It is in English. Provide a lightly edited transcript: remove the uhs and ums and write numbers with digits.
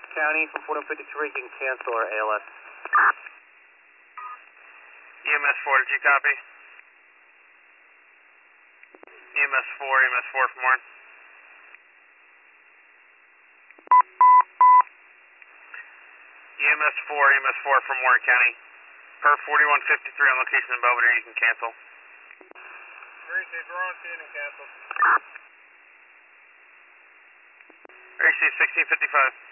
County from 4153, you can cancel our ALS. EMS 4, did you copy? EMS 4 from Warren. EMS 4 from Warren County. Per 4153 on location in Belvedere, you can cancel. Gracie, we're on scene and cancel. RC 1655.